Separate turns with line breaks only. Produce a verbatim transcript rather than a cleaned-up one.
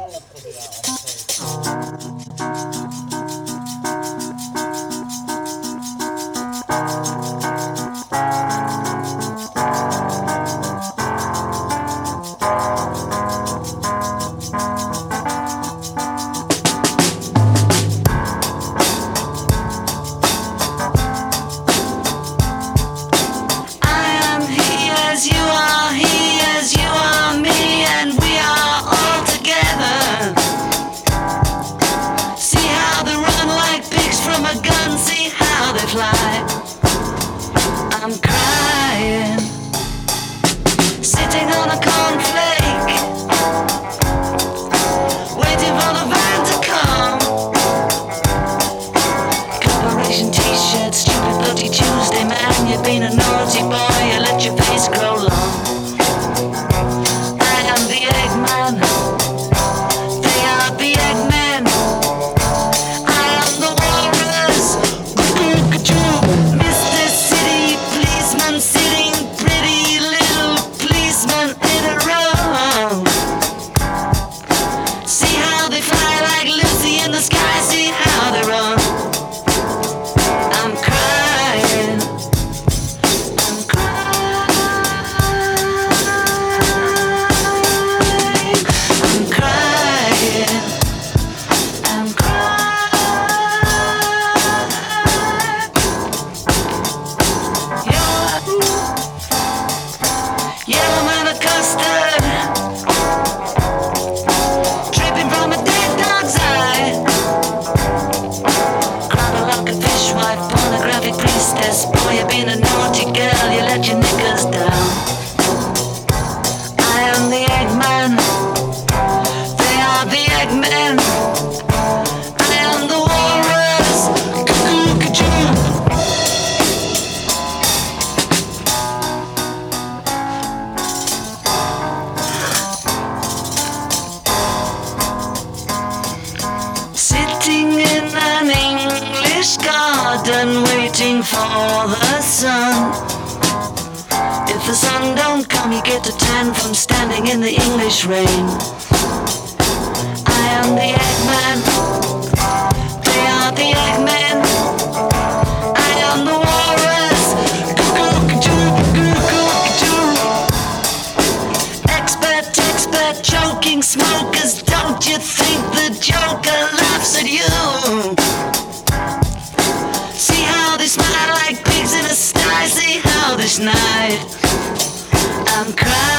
I'm crying, sitting on a cornflake, waiting for the van to come. Corporation t-shirt, stupid bloody Tuesday, man. You've been a naughty boy, you let your face grow long. I am the Eggman, they are the Eggmen. I am the walrus, Mister City Policeman, sitting pretty little policeman in a row. See how they fly like Lucy in the sky, see how they run. I'm crying, I'm crying, I'm crying, I'm crying. Yellow man of custard, dripping from a dead dog's eye. Grab like a fishwife, pornographic priestess. Boy, you've been a naughty girl, you let your knickers down. I am the Eggman, they are the Eggmen. I am the walrus, cuckoo-ca-choo. Sitting in an English garden, waiting for the sun. If the sun don't come, you get a tan from standing in the English rain. I am the Eggman, they are the Eggmen. I am the walrus, cuckoo-ca-choo, cuckoo-ca-choo. Expert, expert, choking smokers. Don't you think the Joker laughs at you? See how they smile like pigs in a sty. See how they snide. I'm crying.